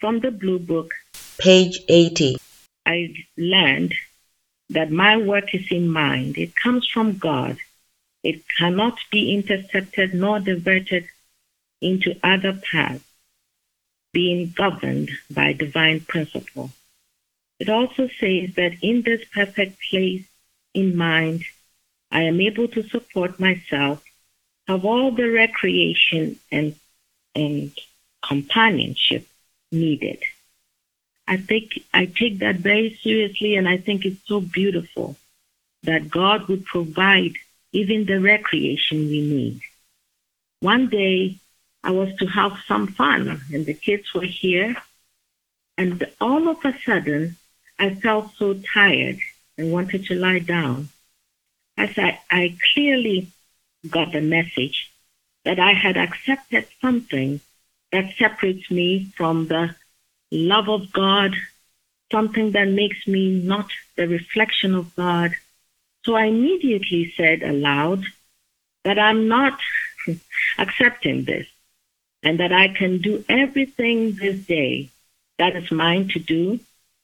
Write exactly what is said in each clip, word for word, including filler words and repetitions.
From the Blue Book, page eighty. I learned that my work is in mind. It comes from God. It cannot be intercepted nor diverted into other paths, being governed by divine principle. It also says that in this perfect place in mind, I am able to support myself, have all the recreation and, and companionship needed. I think I take that very seriously, and I think it's so beautiful that God would provide even the recreation we need. One day, I was to have some fun, and the kids were here, and all of a sudden, I felt so tired and wanted to lie down. As I, I clearly got the message that I had accepted something that separates me from the love of God, something that makes me not the reflection of God. So I immediately said aloud that I'm not accepting this, and that I can do everything this day that is mine to do.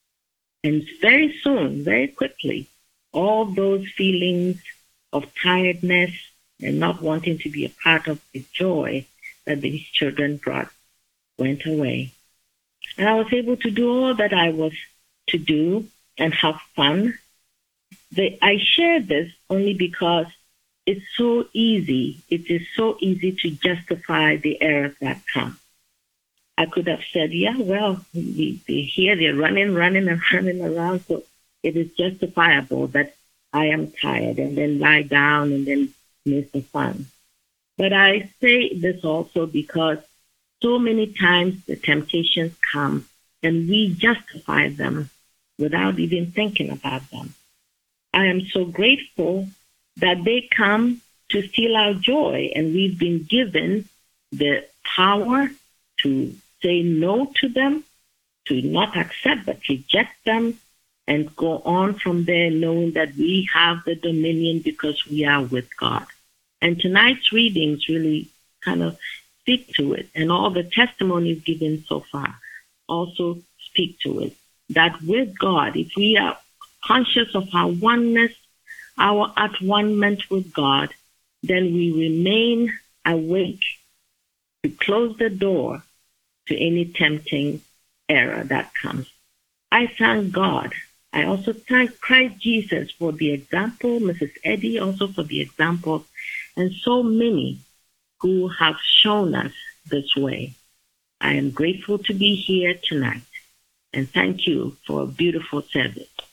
And very soon, very quickly, all those feelings of tiredness and not wanting to be a part of the joy that these children brought went away. And I was able to do all that I was to do and have fun. The, I share this only because it's so easy. It is so easy to justify the errors that come. I could have said, yeah, well, we, they're here, they're running, running, and running around, so it is justifiable that I am tired, and then lie down and then miss the fun. But I say this also because so many times the temptations come and we justify them without even thinking about them. I am so grateful that they come to steal our joy, and we've been given the power to say no to them, to not accept but reject them, and go on from there knowing that we have the dominion because we are with God. And tonight's readings really kind of speak to it, and all the testimonies given so far also speak to it, that with God, if we are conscious of our oneness, our at-one-ment with God, then we remain awake to close the door to any tempting error that comes. I thank God. I also thank Christ Jesus for the example, Missus Eddie also for the example, and so many who have shown us this way. I am grateful to be here tonight, and thank you for a beautiful service.